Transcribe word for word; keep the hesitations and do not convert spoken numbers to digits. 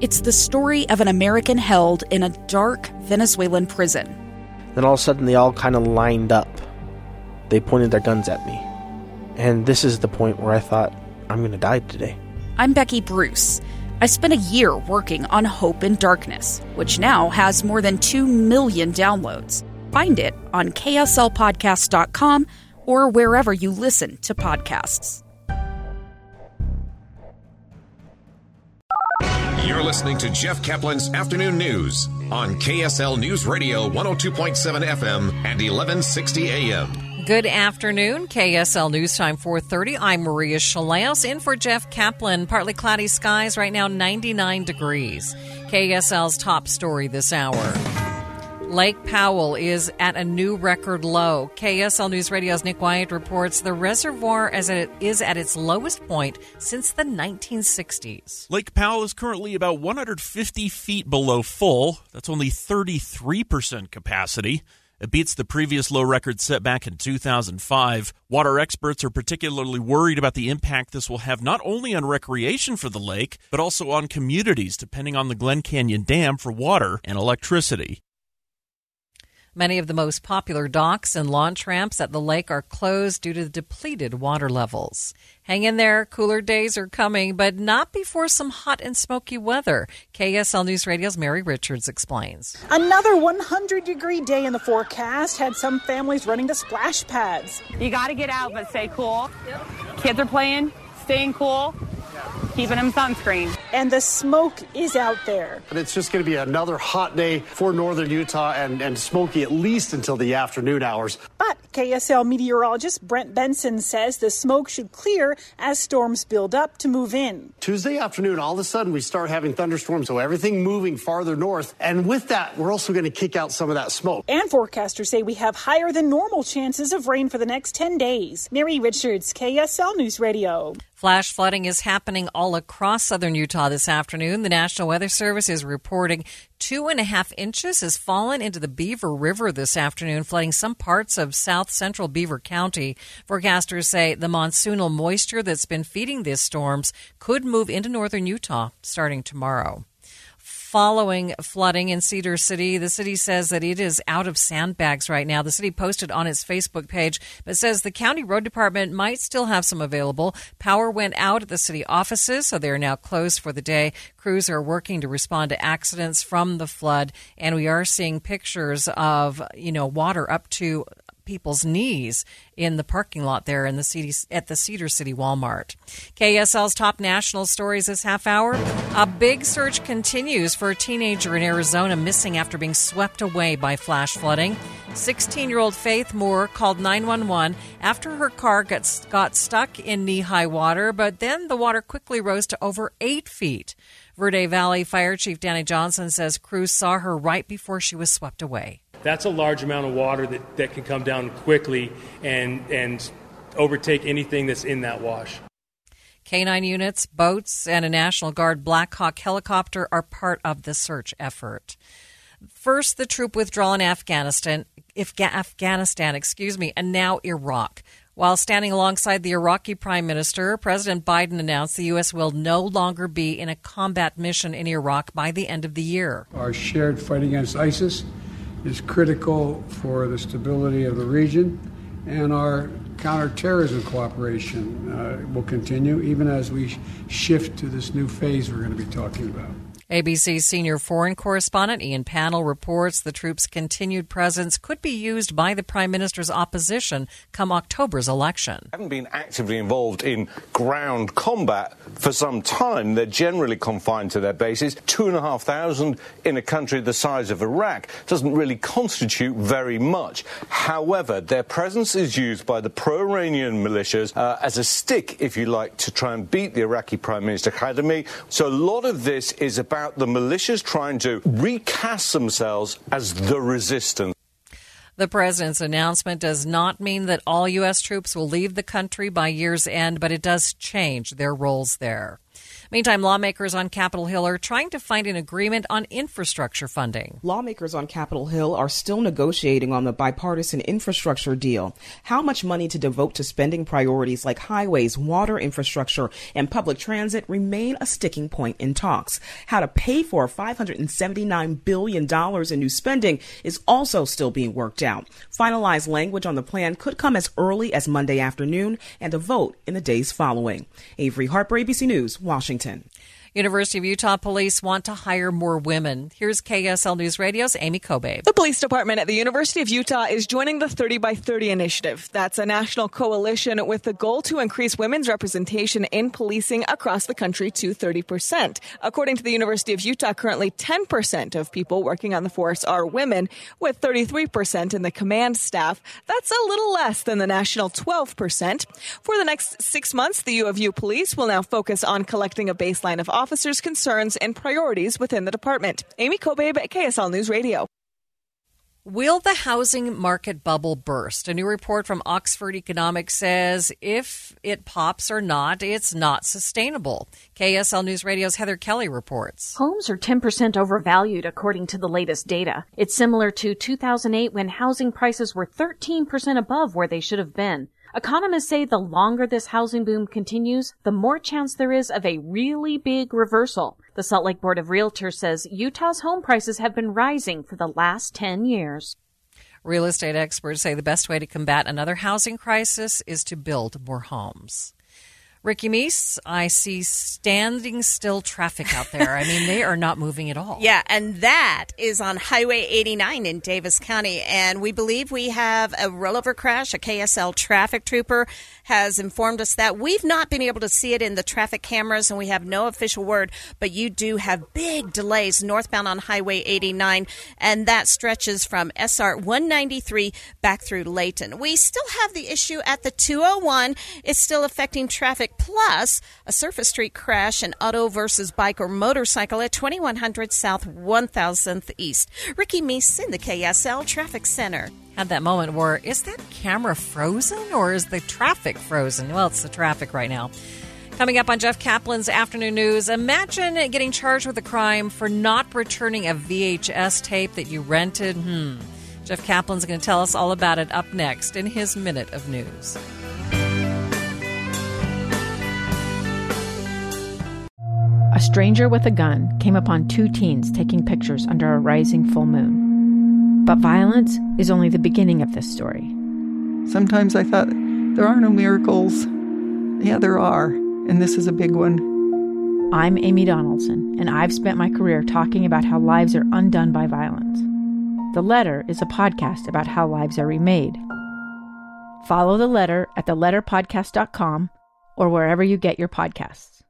It's the story of an American held in a dark Venezuelan prison. Then all of a sudden they all kind of lined up. They pointed their guns at me. And this is the point where I thought, I'm going to die today. I'm Becky Bruce. I spent a year working on Hope in Darkness, which now has more than two million downloads. Find it on K S L podcast dot com or wherever you listen to podcasts. You're listening to Jeff Kaplan's Afternoon News on K S L News Radio one oh two point seven F M and eleven sixty A M. Good afternoon, K S L News Time four thirty. I'm Maria Chaleos in for Jeff Kaplan. Partly cloudy skies, right now ninety-nine degrees. K S L's top story this hour. Lake Powell is at a new record low. K S L News Radio's Nick Wyatt reports the reservoir as it is at its lowest point since the nineteen sixties. Lake Powell is currently about one hundred fifty feet below full. That's only thirty-three percent capacity. It beats the previous low record set back in two thousand five. Water experts are particularly worried about the impact this will have not only on recreation for the lake, but also on communities depending on the Glen Canyon Dam for water and electricity. Many of the most popular docks and launch ramps at the lake are closed due to the depleted water levels. Hang in there, cooler days are coming, but not before some hot and smoky weather. K S L News Radio's Mary Richards explains. Another one hundred degree day in the forecast had some families running to splash pads. You got to get out, but stay cool. Yep. Kids are playing, staying cool. Keeping them sunscreen. And the smoke is out there. And it's just going to be another hot day for northern Utah and, and smoky at least until the afternoon hours. But K S L meteorologist Brent Benson says the smoke should clear as storms build up to move in. Tuesday afternoon, all of a sudden we start having thunderstorms, so everything moving farther north. And with that, we're also going to kick out some of that smoke. And forecasters say we have higher than normal chances of rain for the next ten days. Mary Richards, K S L News Radio. Flash flooding is happening all across southern Utah this afternoon. The National Weather Service is reporting two and a half inches has fallen into the Beaver River this afternoon, flooding some parts of south central Beaver County. Forecasters say the monsoonal moisture that's been feeding these storms could move into northern Utah starting tomorrow. Following flooding in Cedar City, the city says that it is out of sandbags right now. The city posted on its Facebook page, but says the county road department might still have some available. Power went out at the city offices, so they are now closed for the day. Crews are working to respond to accidents from the flood, and we are seeing pictures of, you know, water up to people's knees in the parking lot there in the city, at the Cedar City Walmart. K S L's top national stories this half hour. A big search continues for a teenager in Arizona missing after being swept away by flash flooding. sixteen-year-old Faith Moore called nine one one after her car got, got stuck in knee-high water, but then the water quickly rose to over eight feet. Verde Valley Fire Chief Danny Johnson says crews saw her right before she was swept away. That's a large amount of water that, that can come down quickly and and overtake anything that's in that wash. K nine units, boats, and a National Guard Black Hawk helicopter are part of the search effort. First, the troop withdrawal in Afghanistan, if Afghanistan, excuse me, and now Iraq. While standing alongside the Iraqi Prime Minister, President Biden announced the U S will no longer be in a combat mission in Iraq by the end of the year. Our shared fight against ISIS is critical for the stability of the region, and our counterterrorism cooperation uh, will continue even as we shift to this new phase we're going to be talking about. A B C's senior foreign correspondent Ian Pannell reports the troops' continued presence could be used by the Prime Minister's opposition come October's election. They haven't been actively involved in ground combat for some time. They're generally confined to their bases. Two and a half thousand in a country the size of Iraq doesn't really constitute very much. However, their presence is used by the pro-Iranian militias uh, as a stick, if you like, to try and beat the Iraqi Prime Minister Khademi. So a lot of this is about the militias trying to recast themselves as the resistance. The president's announcement does not mean that all U S troops will leave the country by year's end, but it does change their roles there. Meantime, lawmakers on Capitol Hill are trying to find an agreement on infrastructure funding. Lawmakers on Capitol Hill are still negotiating on the bipartisan infrastructure deal. How much money to devote to spending priorities like highways, water infrastructure, and public transit remain a sticking point in talks. How to pay for five hundred seventy-nine billion dollars in new spending is also still being worked out. Finalized language on the plan could come as early as Monday afternoon and a vote in the days following. Avery Harper, A B C News, Washington. University of Utah police want to hire more women. Here's K S L News Radio's Amy Kobe. The police department at the University of Utah is joining the thirty by thirty initiative. That's a national coalition with the goal to increase women's representation in policing across the country to thirty percent. According to the University of Utah, currently ten percent of people working on the force are women, with thirty-three percent in the command staff. That's a little less than the national twelve percent. For the next six months, the U of U police will now focus on collecting a baseline of officers' concerns and priorities within the department. Amy Kobe, K S L News Radio. Will the housing market bubble burst? A new report from Oxford Economics says if it pops or not, it's not sustainable. K S L News Radio's Heather Kelly reports. Homes are ten percent overvalued according to the latest data. It's similar to two thousand eight when housing prices were thirteen percent above where they should have been. Economists say the longer this housing boom continues, the more chance there is of a really big reversal. The Salt Lake Board of Realtors says Utah's home prices have been rising for the last ten years. Real estate experts say the best way to combat another housing crisis is to build more homes. Ricky Meese, I see standing still traffic out there. I mean, they are not moving at all. Yeah, and that is on Highway eighty-nine in Davis County. And we believe we have a rollover crash. A K S L traffic trooper has informed us that. We've not been able to see it in the traffic cameras, and we have no official word. But you do have big delays northbound on Highway eighty-nine, and that stretches from S R one ninety-three back through Layton. We still have the issue at the two oh one. It's still affecting traffic. Plus, a surface street crash, an auto versus bike or motorcycle at twenty-one hundred South one thousandth East. Ricky Meese in the K S L Traffic Center. Had that moment where, is that camera frozen or is the traffic frozen? Well, it's the traffic right now. Coming up on Jeff Kaplan's Afternoon News, imagine getting charged with a crime for not returning a V H S tape that you rented. Hmm. Jeff Kaplan's going to tell us all about it up next in his Minute of News. A stranger with a gun came upon two teens taking pictures under a rising full moon. But violence is only the beginning of this story. Sometimes I thought, there are no miracles. Yeah, there are, and this is a big one. I'm Amy Donaldson, and I've spent my career talking about how lives are undone by violence. The Letter is a podcast about how lives are remade. Follow The Letter at the letter podcast dot com or wherever you get your podcasts.